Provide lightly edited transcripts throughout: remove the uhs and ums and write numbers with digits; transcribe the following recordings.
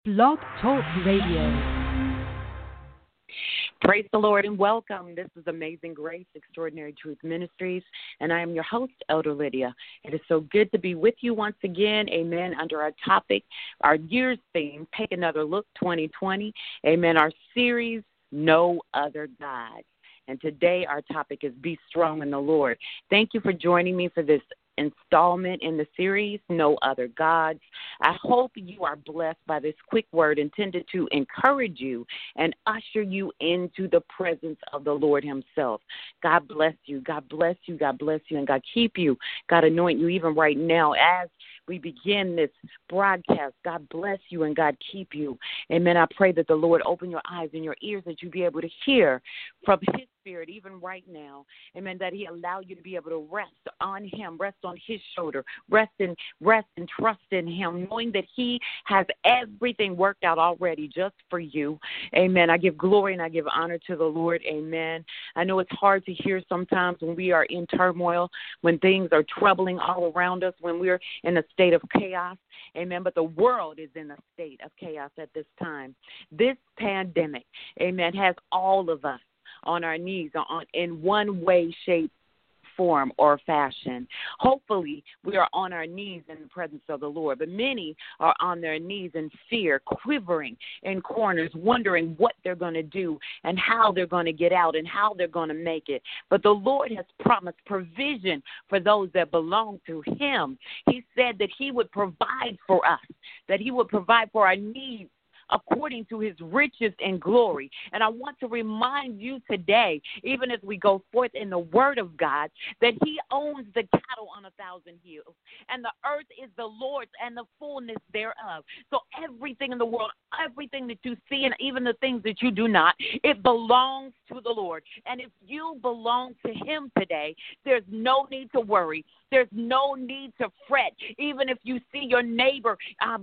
Blog Talk Radio. Praise the Lord and welcome. This is Amazing Grace, Extraordinary Truth Ministries, and I am your host, Elder Lydia. It is so good to be with you once again, amen, under our topic, our year's theme, Take Another Look 2020, amen, our series, No Other God. And today our topic is Be Strong in the Lord. Thank you for joining me for this installment in the series, No Other Gods. I hope you are blessed by this quick word intended to encourage you and usher you into the presence of the Lord himself. God bless you. God bless you. God bless you. And God keep you. God anoint you even right now as we begin this broadcast. God bless you and God keep you. Amen. I pray that the Lord open your eyes and your ears that you be able to hear from his Spirit even right now. Amen. That he allow you to be able to rest on him, rest on his shoulder, rest and trust in him, knowing that he has everything worked out already just for you. Amen. I give glory and I give honor to the Lord. Amen. I know it's hard to hear sometimes when we are in turmoil, when things are troubling all around us, when we're in a state of chaos. Amen. But the world is in a state of chaos at this time. This pandemic, amen, has all of us on our knees in one way, shape, form, or fashion. Hopefully, we are on our knees in the presence of the Lord, but many are on their knees in fear, quivering in corners, wondering what they're going to do and how they're going to get out and how they're going to make it. But the Lord has promised provision for those that belong to him. He said that he would provide for us, that he would provide for our needs according to his riches and glory. And I want to remind you today, even as we go forth in the word of God, that he owns the cattle on 1,000 hills, and the earth is the Lord's and the fullness thereof. So everything in the world, everything that you see, and even the things that you do not, it belongs to the Lord. And if you belong to him today, there's no need to worry. There's no need to fret. Even if you see your neighbor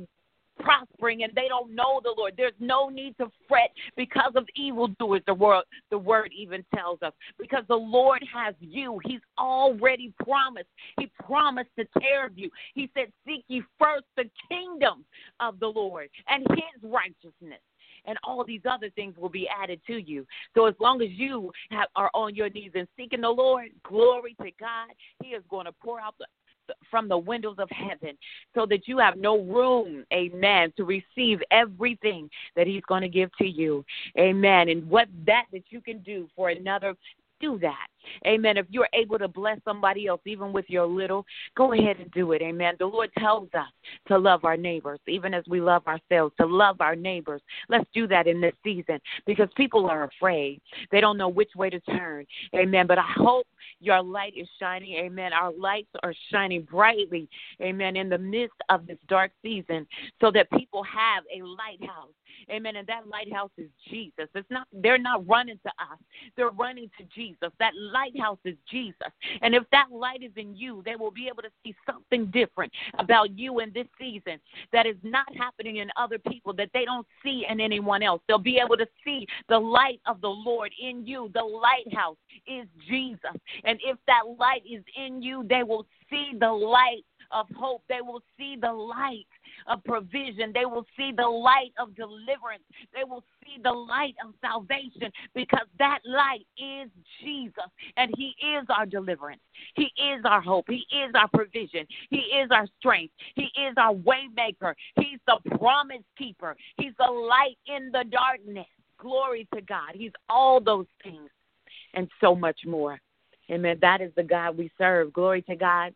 prospering and they don't know the Lord, there's no need to fret because of evildoers. The word even tells us, because the Lord has you. He's already promised. He promised to take care of you. He said, seek ye first the kingdom of the Lord and his righteousness, and all these other things will be added to you. So as long as you are on your knees and seeking the Lord, glory to God, he is going to pour out from the windows of heaven so that you have no room, amen, to receive everything that he's going to give to you. Amen. And what that you can do for another, do that. Amen. If you're able to bless somebody else, even with your little, go ahead and do it. Amen. The Lord tells us to love our neighbors, even as we love ourselves, to love our neighbors. Let's do that in this season because people are afraid. They don't know which way to turn. Amen. But I hope your light is shining. Amen. Our lights are shining brightly. Amen. In the midst of this dark season so that people have a lighthouse. Amen. And that lighthouse is Jesus. They're not running to us. They're running to Jesus. That lighthouse is Jesus. And if that light is in you, they will be able to see something different about you in this season that is not happening in other people, that they don't see in anyone else. They'll be able to see the light of the Lord in you. The lighthouse is Jesus. And if that light is in you, they will see the light of hope. They will see the light of provision. They will see the light of deliverance. They will see the light of salvation because that light is Jesus, and he is our deliverance. He is our hope. He is our provision. He is our strength. He is our way maker. He's the promise keeper. He's the light in the darkness. Glory to God. He's all those things and so much more. Amen. That is the God we serve. Glory to God.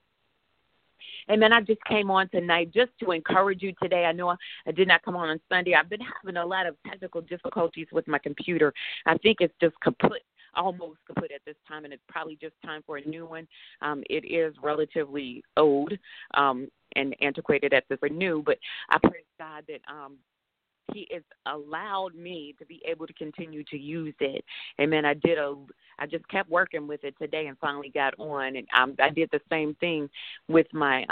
Amen. I just came on tonight just to encourage you today. I know I did not come on Sunday. I've been having a lot of technical difficulties with my computer. I think it's just kaput, almost kaput at this time, and it's probably just time for a new one. It is relatively old and antiquated at this new, but I praise God that he has allowed me to be able to continue to use it. Amen. I just kept working with it today and finally got on. And I did the same thing with my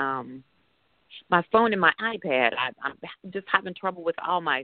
phone and my iPad. I'm just having trouble with all my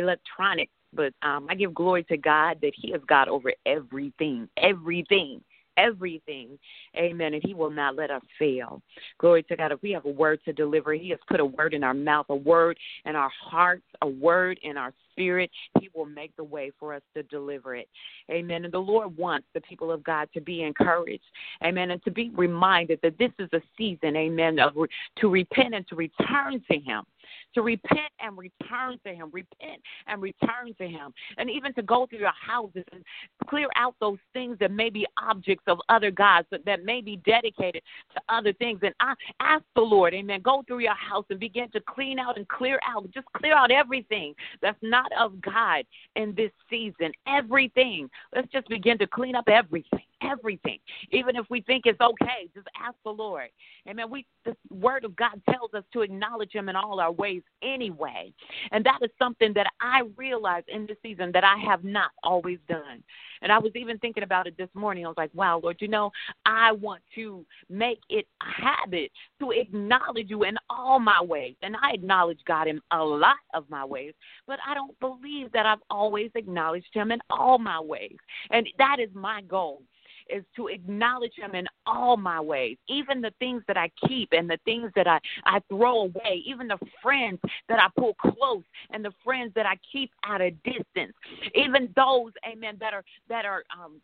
electronics. But I give glory to God that he has got over everything, everything. Amen. And he will not let us fail. Glory to God. If we have a word to deliver, he has put a word in our mouth, a word in our hearts, a word in our spirit. He will make the way for us to deliver it. Amen. And the Lord wants the people of God to be encouraged. Amen. And to be reminded that this is a season, amen, to repent and to return to him. To repent and return to him. Repent and return to him. And even to go through your houses and clear out those things that may be objects of other gods, that may be dedicated to other things. And I ask the Lord, amen, go through your house and begin to clean out and clear out. Just clear out everything that's not of God in this season. Everything. Let's just begin to clean up everything. Everything. Even if we think it's okay, just ask the Lord. Amen. The word of God tells us to acknowledge him in all our ways anyway. And that is something that I realized in this season that I have not always done. And I was even thinking about it this morning. I was like, wow, Lord, I want to make it a habit to acknowledge you in all my ways. And I acknowledge God in a lot of my ways, but I don't believe that I've always acknowledged him in all my ways. And that is my goal, is to acknowledge him in all my ways, even the things that I keep and the things that I throw away, even the friends that I pull close and the friends that I keep at a distance, even those, amen, that are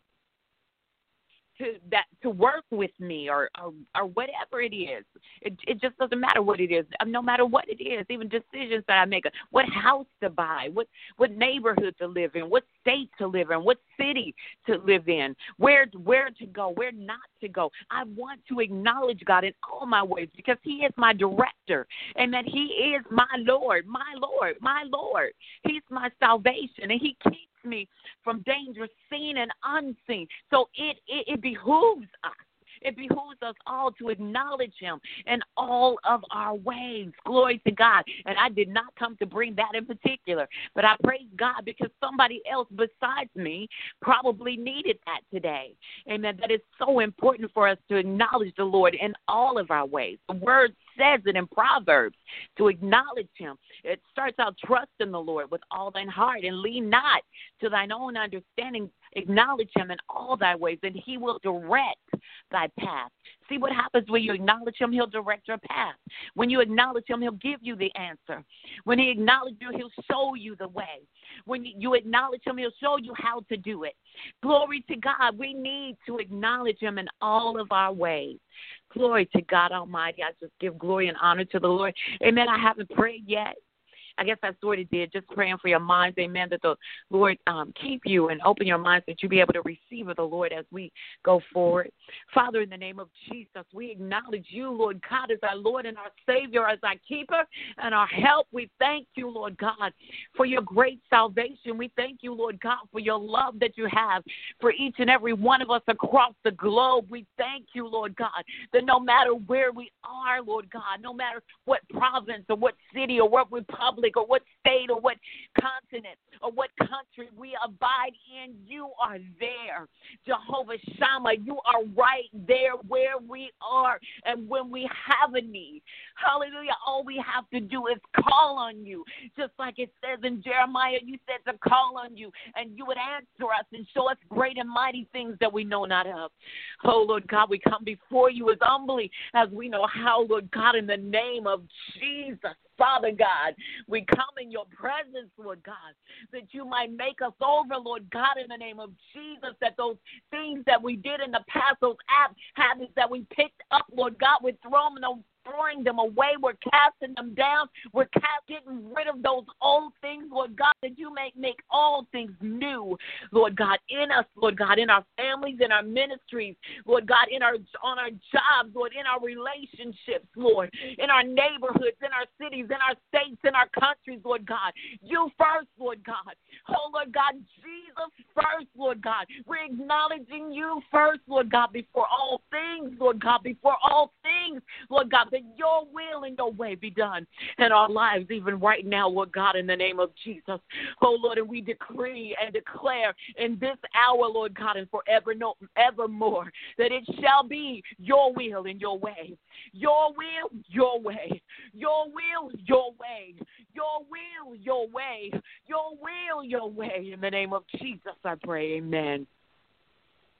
to work with me or whatever it is. It just doesn't matter what it is. No matter what it is, even decisions that I make, what house to buy, what neighborhood to live in, what state to live in, what city to live in, where to go, where not to go. I want to acknowledge God in all my ways because he is my director and that he is my Lord, my Lord, my Lord. He's my salvation and he keeps me from danger seen and unseen. So it behooves us. It behooves us all to acknowledge him in all of our ways. Glory to God. And I did not come to bring that in particular, but I praise God because somebody else besides me probably needed that today. Amen. That is so important for us to acknowledge the Lord in all of our ways. The word says it in Proverbs to acknowledge him. It starts out, trust in the Lord with all thine heart and lean not to thine own understanding. Acknowledge him in all thy ways, and he will direct thy path. See what happens when you acknowledge him, he'll direct your path. When you acknowledge him, he'll give you the answer. When he acknowledges you, he'll show you the way. When you acknowledge him, he'll show you how to do it. Glory to God. We need to acknowledge him in all of our ways. Glory to God Almighty. I just give glory and honor to the Lord. Amen. I haven't prayed yet. I guess I sort of did, just praying for your minds, amen, that the Lord keep you and open your minds that you be able to receive of the Lord as we go forward. Father, in the name of Jesus, we acknowledge you, Lord God, as our Lord and our Savior, as our keeper and our help. We thank you, Lord God, for your great salvation. We thank you, Lord God, for your love that you have for each and every one of us across the globe. We thank you, Lord God, that no matter where we are, Lord God, no matter what province or what city or what republic or what state or what continent or what country we abide in, you are there. Jehovah Shammah, you are right there where we are and when we have a need. Hallelujah. All we have to do is call on you. Just like it says in Jeremiah, you said to call on you and you would answer us and show us great and mighty things that we know not of. Oh, Lord God, we come before you as humbly as we know how, Lord God, in the name of Jesus. Father God, we come in your presence, Lord God, that you might make us over, Lord God, in the name of Jesus, that those things that we did in the past, those habits that we picked up, Lord God, we're throwing them away. We're casting them down. We're getting rid of those old things, Lord God, that you may make all things new, Lord God, in us, Lord God, in our families, in our ministries, Lord God, on our jobs, Lord, in our relationships, Lord, in our neighborhoods, in our cities, in our states, in our countries, Lord God. You first, Lord God. Oh, Lord God, Jesus first, Lord God. We're acknowledging you first, Lord God, before all things, Lord God, before all things, Lord God, that your will and your way be done in our lives, even right now, Lord God, in the name of Jesus. Oh, Lord, and we decree and declare in this hour, Lord God, and evermore, that it shall be your will and your way. Your will, your way. Your will, your way. Your will, your way. Your will, your way. In the name of Jesus, I pray, amen.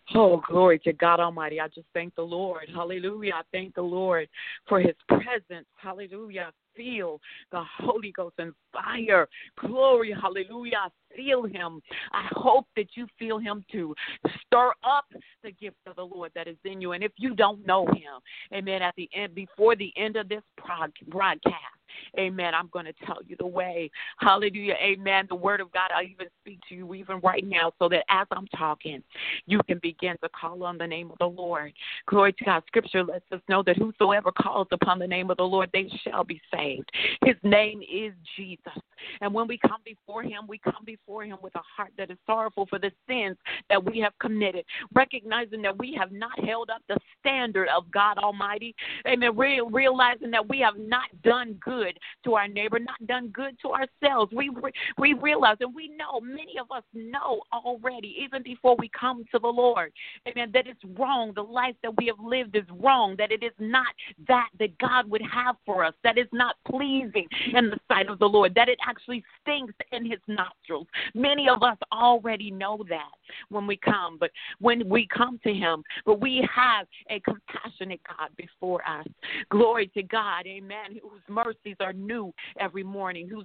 Oh, glory to God Almighty. I just thank the Lord. Hallelujah. I thank the Lord for his presence. Hallelujah. I feel the Holy Ghost and fire. Glory. Hallelujah. I feel him. I hope that you feel him too. Stir up the gift of the Lord that is in you. And if you don't know him, amen, at the end, before the end of this broadcast, amen, I'm going to tell you the way. Hallelujah. Amen. The word of God, I even speak to you even right now so that as I'm talking, you can begin to call on the name of the Lord. Glory to God. Scripture lets us know that whosoever calls upon the name of the Lord, they shall be saved. His name is Jesus. And when we come before him, we come before him with a heart that is sorrowful for the sins that we have committed, recognizing that we have not held up the standard of God Almighty. Amen. Realizing that we have not done good to our neighbor, not done good to ourselves. We realize, and we know, many of us know already, even before we come to the Lord, amen, that it's wrong. The life that we have lived is wrong, that it is not that God would have for us, that is not pleasing in the sight of the Lord, that it actually stinks in his nostrils. Many of us already know that when we come, but when we come to him, but we have a compassionate God before us. Glory to God, amen, whose mercies are new every morning, whose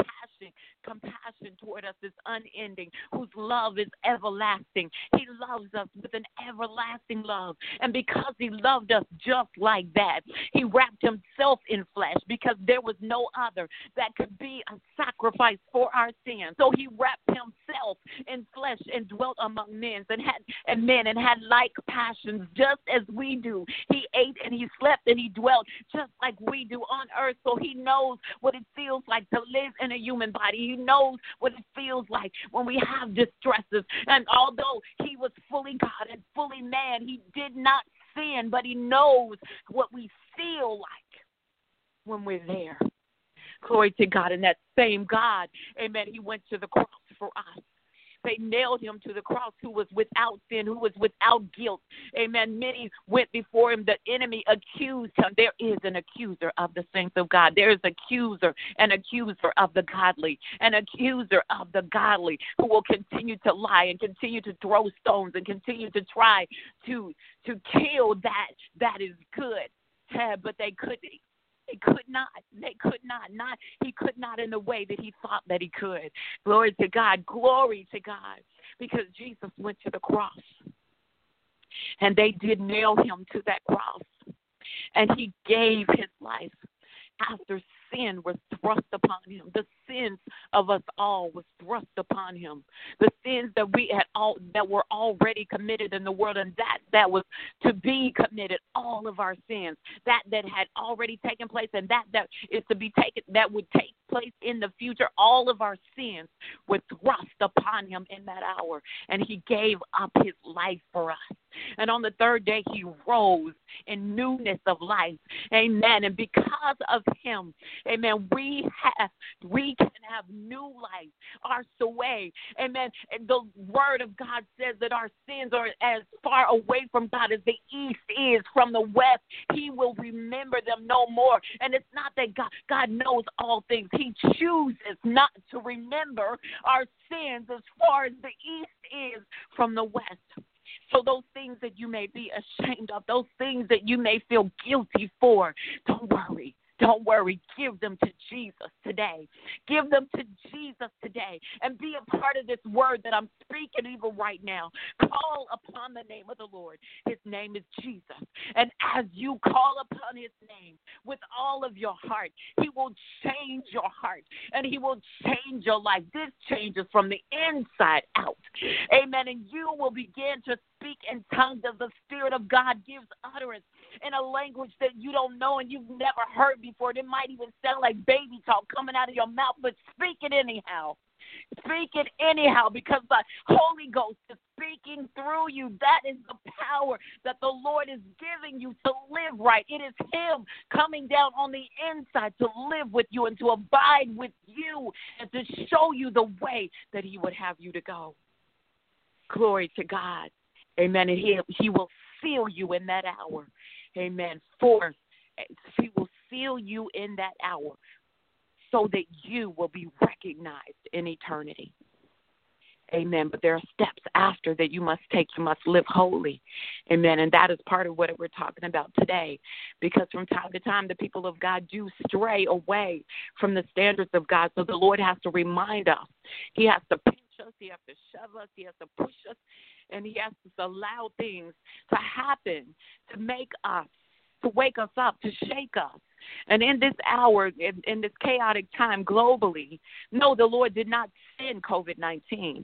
compassion toward us is unending, whose love is everlasting. He loves us with an everlasting love. And because he loved us just like that, he wrapped himself in flesh because there was no other that could be a sacrifice for our sins. So he wrapped himself in flesh and dwelt among men and had like passions just as we do. He ate and he slept and he dwelt just like we do on earth. So he knows what it feels like to live in a human body. He knows what it feels like when we have distresses. And although he was fully God and fully man, he did not sin, but he knows what we feel like when we're there. Glory to God. And that same God, amen, he went to the cross for us. They nailed him to the cross, who was without sin, who was without guilt. Amen. Many went before him. The enemy accused him. There is an accuser of the saints of God. There is an accuser of the godly, an accuser of the godly who will continue to lie and continue to throw stones and continue to try to kill that is good. But they couldn't. He could not. He could not in the way that he thought that he could. Glory to God. Glory to God. Because Jesus went to the cross. And they did nail him to that cross. And he gave his life after sin was thrust upon him. The sins of us all was thrust upon him. The sins that we had that were already committed in the world, and that was to be committed, all of our sins that had already taken place, and that is to be taken, that would take place in the future. All of our sins were thrust upon him in that hour, and he gave up his life for us. And on the third day, he rose in newness of life. Amen. And because of him, amen, we can have new life. Our way. Amen. And the word of God says that our sins are as far away from God as the east is from the west. He will remember them no more. And it's not that God knows all things. He chooses not to remember our sins as far as the east is from the west. So those things that you may be ashamed of, those things that you may feel guilty for, don't worry. Don't worry. Give them to Jesus today. Give them to Jesus today. And be a part of this word that I'm speaking even right now. Call upon the name of the Lord. His name is Jesus. And as you call upon his name with all of your heart, he will change your heart and he will change your life. This changes from the inside out. Amen. And you will begin to speak in tongues as the Spirit of God gives utterance in a language that you don't know and you've never heard before. It might even sound like baby talk coming out of your mouth, but speak it anyhow. Speak it anyhow, because the Holy Ghost is speaking through you. That is the power that the Lord is giving you to live right. It is him coming down on the inside to live with you and to abide with you and to show you the way that he would have you to go. Glory to God. Amen. And he will seal you in that hour. Amen. He will seal you in that hour so that you will be recognized in eternity. Amen. But there are steps after that you must take. You must live holy. Amen. And that is part of what we're talking about today. Because from time to time, the people of God do stray away from the standards of God. So the Lord has to remind us. He has to pinch us. He has to shove us. He has to push us. And he has to allow things to happen to make us, to wake us up, to shake us. And in this hour, in this chaotic time globally, no, the Lord did not send COVID-19.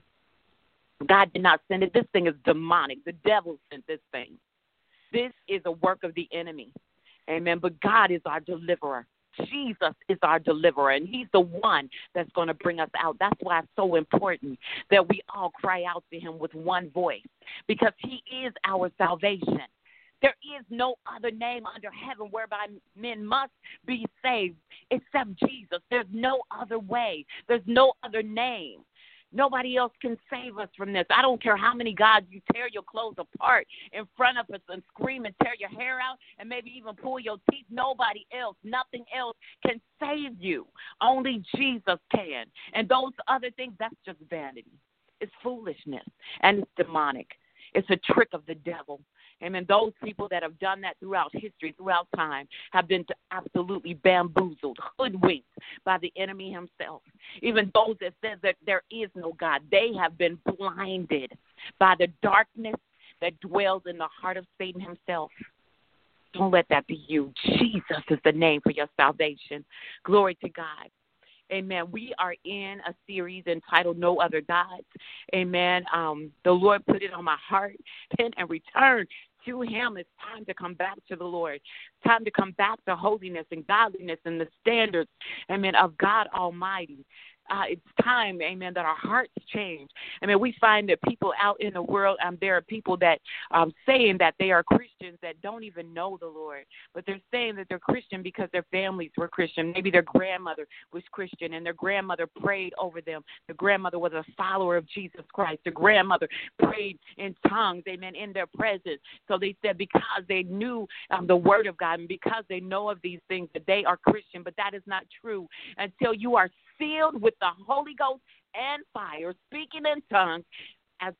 God did not send it. This thing is demonic. The devil sent this thing. This is a work of the enemy. Amen. But God is our deliverer. Jesus is our deliverer, and he's the one that's going to bring us out. That's why it's so important that we all cry out to him with one voice, because he is our salvation. There is no other name under heaven whereby men must be saved except Jesus. There's no other way. There's no other name. Nobody else can save us from this. I don't care how many gods you tear your clothes apart in front of us and scream and tear your hair out and maybe even pull your teeth. Nobody else, nothing else can save you. Only Jesus can. And those other things, that's just vanity. It's foolishness, and it's demonic. It's a trick of the devil. Amen. Those people that have done that throughout history, throughout time, have been absolutely bamboozled, hoodwinked by the enemy himself. Even those that said that there is no God, they have been blinded by the darkness that dwells in the heart of Satan himself. Don't let that be you. Jesus is the name for your salvation. Glory to God. Amen. We are in a series entitled No Other Gods. Amen. The Lord put it on my heart. Repent and return to him. It's time to come back to the Lord. It's time to come back to holiness and godliness and the standards, amen, of God Almighty. It's time, amen, that our hearts change. I mean, we find that people out in the world, there are people that saying that they are Christians that don't even know the Lord, but they're saying that they're Christian because their families were Christian. Maybe their grandmother was Christian and their grandmother prayed over them. The grandmother was a follower of Jesus Christ. The grandmother prayed in tongues, amen, in their presence. So they said because they knew the word of God and because they know of these things that they are Christian, but that is not true until you are filled with the Holy Ghost and fire, speaking in tongues as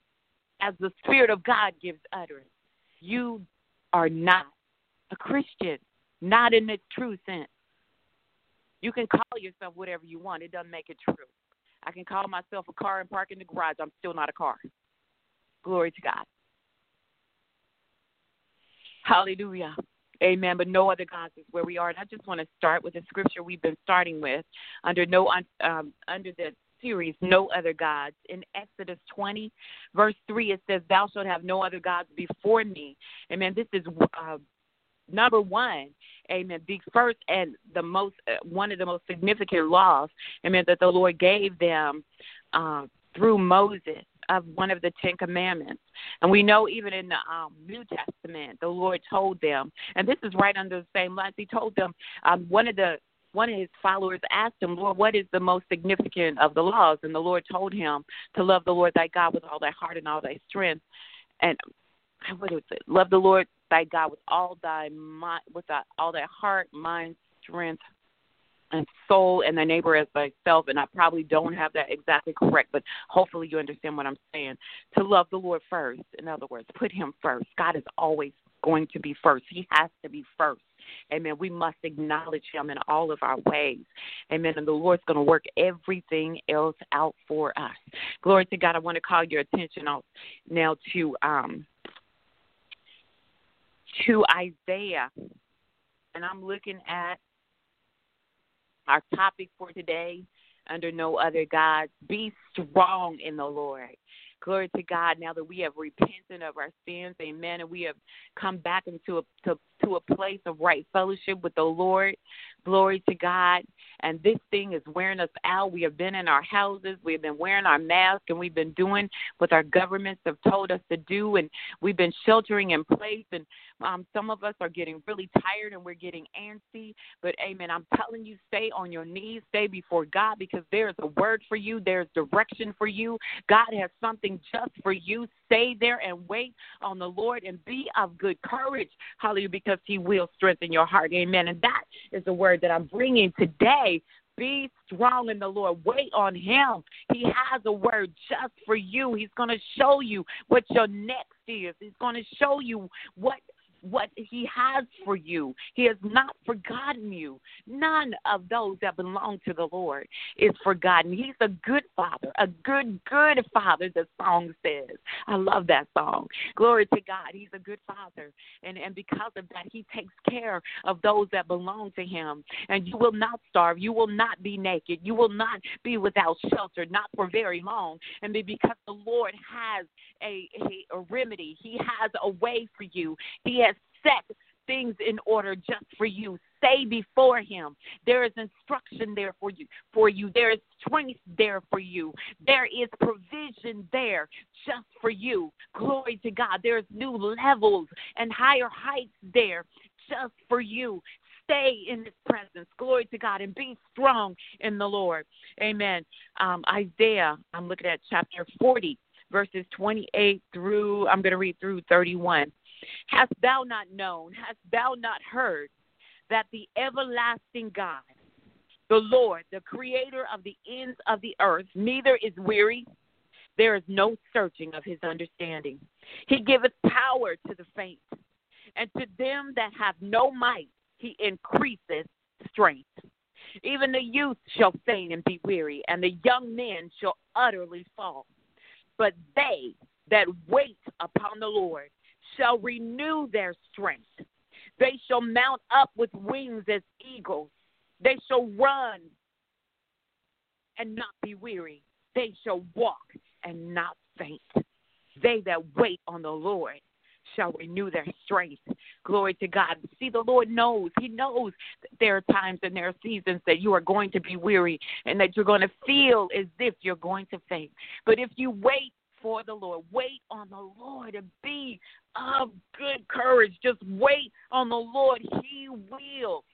the Spirit of God gives utterance. You are not a Christian, not in the true sense. You can call yourself whatever you want. It doesn't make it true. I can call myself a car and park in the garage. I'm still not a car. Glory to God. Hallelujah. Amen. But no other gods is where we are. And I just want to start with the scripture we've been starting with under the series, No Other Gods. In Exodus 20, verse 3, it says, Thou shalt have no other gods before me. Amen. This is number one. Amen. The first and the most, one of the most significant laws, amen, that the Lord gave them through Moses, of one of the Ten Commandments. And we know even in the New Testament, the Lord told them, and this is right under the same lines, he told them, one of his followers asked him, Lord, what is the most significant of the laws? And the Lord told him to love the Lord thy God with all thy heart and all thy strength. And what is it? Love the Lord thy God with all thy mind, all thy heart, mind, strength, and soul, and thy neighbor as thyself. And I probably don't have that exactly correct, but hopefully you understand what I'm saying. To love the Lord first. In other words, put him first. God is always going to be first. He has to be first. Amen. We must acknowledge him in all of our ways. Amen. And the Lord's going to work everything else out for us. Glory to God. I want to call your attention now to Isaiah. And I'm looking at our topic for today, under No Other Gods. Be strong in the Lord. Glory to God. Now that we have repented of our sins, amen, and we have come back into a place of right fellowship with the Lord. Glory to God. And this thing is wearing us out. We have been in our houses. We have been wearing our masks, and we've been doing what our governments have told us to do, and we've been sheltering in place. And some of us are getting really tired, and we're getting antsy. But, amen, I'm telling you, stay on your knees. Stay before God, because there's a word for you. There's direction for you. God has something just for you. Stay there and wait on the Lord and be of good courage. Hallelujah, because he will strengthen your heart. Amen. And that is the word that I'm bringing today Be strong in the Lord. Wait on him. He has a word just for you. He's going to show you what your next is. He's going to show you what he has for you. He has not forgotten you. None of those that belong to the Lord is forgotten. He's a good father, a good father, the song says. I love that song. Glory to God. He's a good father. And because of that, he takes care of those that belong to him. And you will not starve. You will not be naked. You will not be without shelter, not for very long. And because the Lord has a remedy, he has a way for you. He has set things in order just for you. Stay before him. There is instruction there for you. There is strength there for you. There is provision there just for you. Glory to God. There's new levels and higher heights there just for you. Stay in his presence. Glory to God, and be strong in the Lord. Amen. Isaiah, I'm looking at chapter 40, verses 28 through, I'm going to read through 31. Hast thou not known, hast thou not heard, that the everlasting God, the Lord, the creator of the ends of the earth, neither is weary, there is no searching of his understanding. He giveth power to the faint, and to them that have no might he increaseth strength. Even the youth shall faint and be weary, and the young men shall utterly fall. But they that wait upon the Lord shall renew their strength. They shall mount up with wings as eagles. They shall run and not be weary. They shall walk and not faint. They that wait on the Lord shall renew their strength. Glory to God. See, the Lord knows. He knows that there are times and there are seasons that you are going to be weary and that you're going to feel as if you're going to faint. But if you wait for the Lord, wait on the Lord, and be of good courage. Just wait on the Lord. He will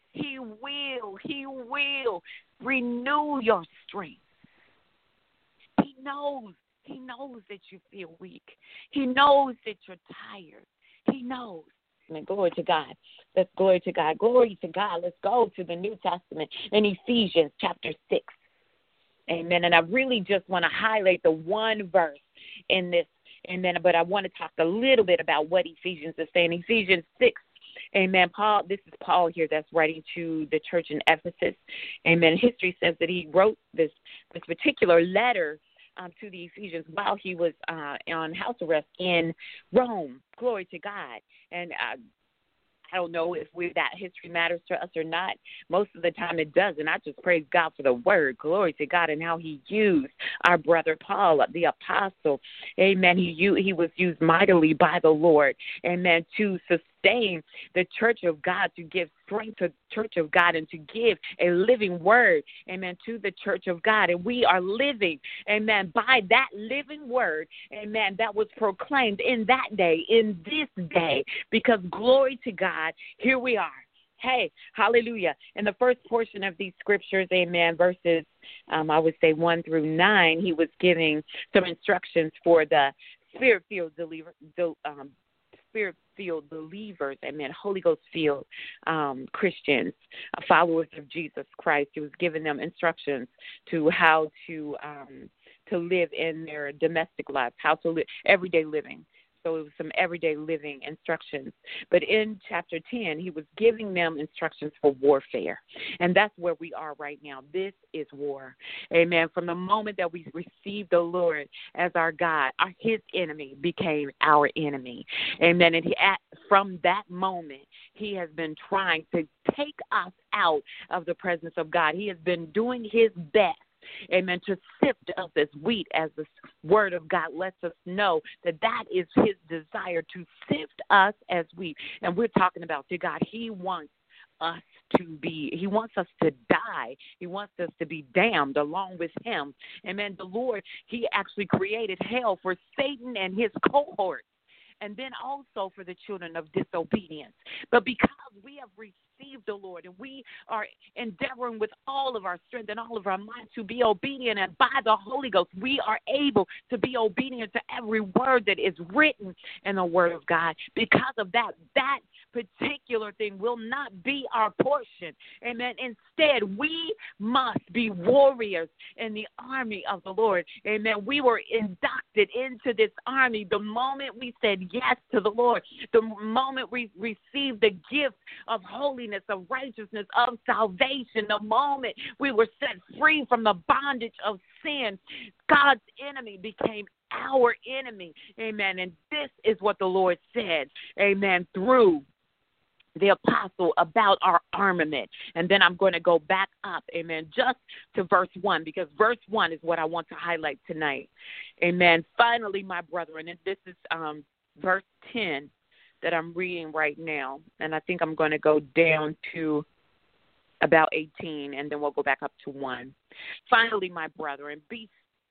renew your strength. He knows that you feel weak. He knows that you're tired. He knows. Amen. Glory to God. Let's glory to God. Glory to God. Let's go to the New Testament in Ephesians chapter 6. Amen. And I really just want to highlight the one verse in this. Amen. But I want to talk a little bit about what Ephesians is saying. Ephesians 6. Amen. This is Paul here that's writing to the church in Ephesus. Amen. History says that he wrote this particular letter to the Ephesians while he was on house arrest in Rome. Glory to God. And I don't know if that history matters to us or not. Most of the time it does, and I just praise God for the word. Glory to God, and how he used our brother Paul, the apostle. Amen. He was used mightily by the Lord, amen, to sustain the church of God, to give strength to the church of God, and to give a living word, amen, to the church of God. And we are living, amen, by that living word, amen, that was proclaimed in that day, in this day, because glory to God, here we are. Hey, hallelujah. In the first portion of these scriptures, amen, verses, I would say 1 through 9, he was giving some instructions for the spirit-filled believers, amen, Holy Ghost-filled Christians, followers of Jesus Christ. He was giving them instructions to how to live in their domestic lives, how to live everyday living. So it was some everyday living instructions. But in chapter 10, he was giving them instructions for warfare. And that's where we are right now. This is war. Amen. From the moment that we received the Lord as our God, his enemy became our enemy. Amen. And from that moment, he has been trying to take us out of the presence of God. He has been doing his best, amen, to sift us as wheat, as the word of God lets us know that is his desire, to sift us as wheat. And we're talking about, dear God, he wants us to die. He wants us to be damned along with him. Amen. The Lord, he actually created hell for Satan and his cohorts, and then also for the children of disobedience. But because we have received the Lord and we are endeavoring with all of our strength and all of our mind to be obedient, and by the Holy Ghost, we are able to be obedient to every word that is written in the Word of God. Because of that particular thing will not be our portion. Amen. Instead, we must be warriors in the army of the Lord. Amen. We were inducted into this army the moment we said yes to the Lord, the moment we received the gift of holiness, of righteousness, of salvation, the moment we were set free from the bondage of sin. God's enemy became our enemy. Amen. And this is what the Lord said, amen, through the apostle about our armament. And then I'm going to go back up, amen, just to verse 1, because verse 1 is what I want to highlight tonight. Amen. Finally, my brethren, and this is verse 10 that I'm reading right now. And I think I'm going to go down to about 18, and then we'll go back up to 1. Finally, my brethren, be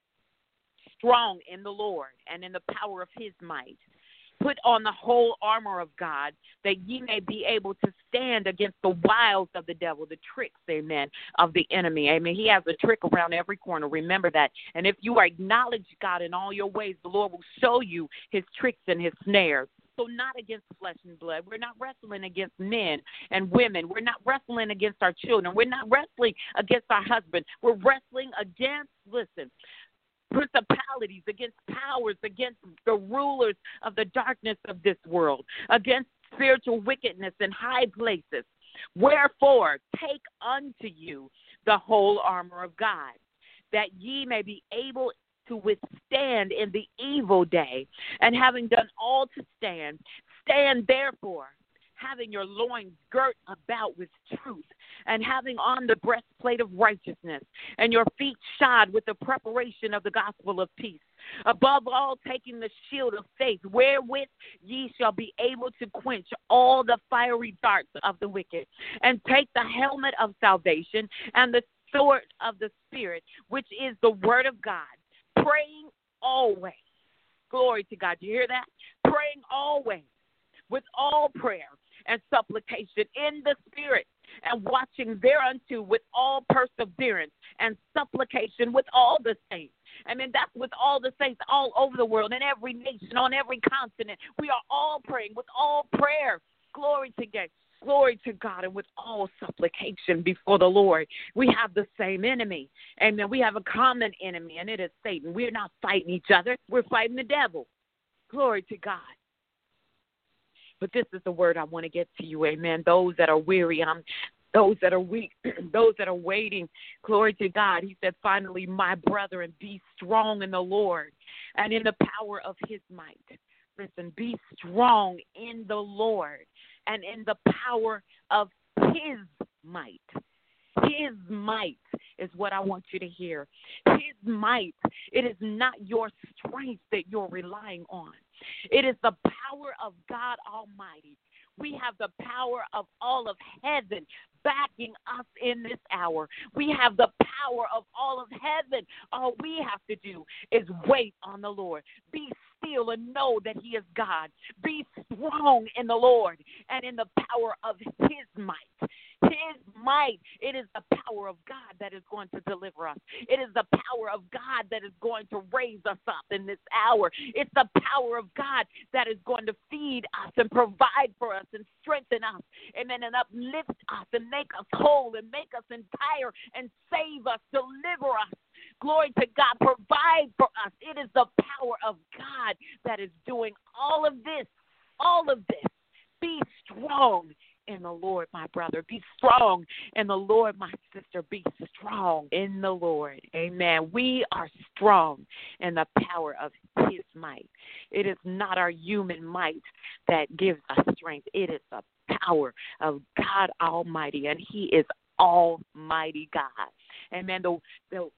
strong in the Lord and in the power of his might. Put on the whole armor of God, that ye may be able to stand against the wiles of the devil, the tricks, amen, of the enemy. Amen. He has a trick around every corner. Remember that. And if you acknowledge God in all your ways, the Lord will show you his tricks and his snares. So not against flesh and blood. We're not wrestling against men and women. We're not wrestling against our children. We're not wrestling against our husband. We're wrestling against, listen, principalities, against powers, against the rulers of the darkness of this world, against spiritual wickedness in high places. Wherefore, take unto you the whole armor of God, that ye may be able to withstand in the evil day, and having done all to stand, stand therefore, having your loins girt about with truth, and having on the breastplate of righteousness, and your feet shod with the preparation of the gospel of peace. Above all, taking the shield of faith, wherewith ye shall be able to quench all the fiery darts of the wicked, and take the helmet of salvation and the sword of the Spirit, which is the word of God, praying always. Glory to God. Do you hear that? Praying always with all prayer and supplication in the Spirit, and watching thereunto with all perseverance and supplication with all the saints. I mean, that's with all the saints all over the world, in every nation, on every continent. We are all praying with all prayer. Glory to God. Glory to God, and with all supplication before the Lord. We have the same enemy. Amen. We have a common enemy, and it is Satan. We're not fighting each other. We're fighting the devil. Glory to God. But this is the word I want to get to you, amen. Those that are weary, those that are weak, those that are waiting, glory to God. He said, finally, my brethren, be strong in the Lord and in the power of his might. Listen, be strong in the Lord and in the power of his might. His might is what I want you to hear. His might. It is not your strength that you're relying on. It is the power of God Almighty. We have the power of all of heaven backing us in this hour. We have the power of all of heaven. All we have to do is wait on the Lord. Be still and know that he is God. Be strong in the Lord and in the power of his might. His might. It is the power of God that is going to deliver us. It is the power of God that is going to raise us up in this hour. It's the power of God that is going to feed us and provide for us and strengthen us, amen, and uplift us and make us whole and make us entire and save us, deliver us. Glory to God, provide for us. It is the power of God that is doing all of this, all of this. Be strong in the Lord, my brother. Be strong in the Lord, my sister. Be strong in the Lord. Amen. We are strong in the power of his might. It is not our human might that gives us strength. It is the power of God Almighty, and he is Almighty God. Amen. The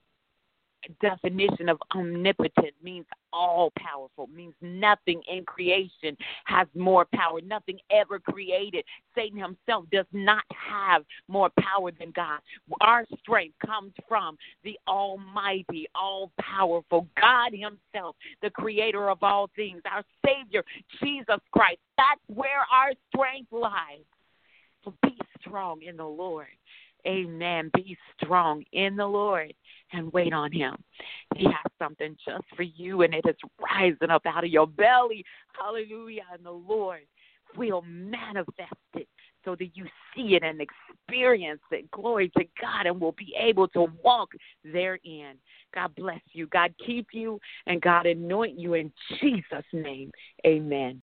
definition of omnipotent means all powerful, means nothing in creation has more power, nothing ever created. Satan himself does not have more power than God. Our strength comes from the almighty, all powerful God himself, the creator of all things, our Savior, Jesus Christ. That's where our strength lies. So be strong in the Lord. Amen. Be strong in the Lord and wait on him. He has something just for you, and it is rising up out of your belly. Hallelujah. In the Lord. will manifest it so that you see it and experience it. Glory to God, and will be able to walk therein. God bless you. God keep you, and God anoint you in Jesus' name. Amen.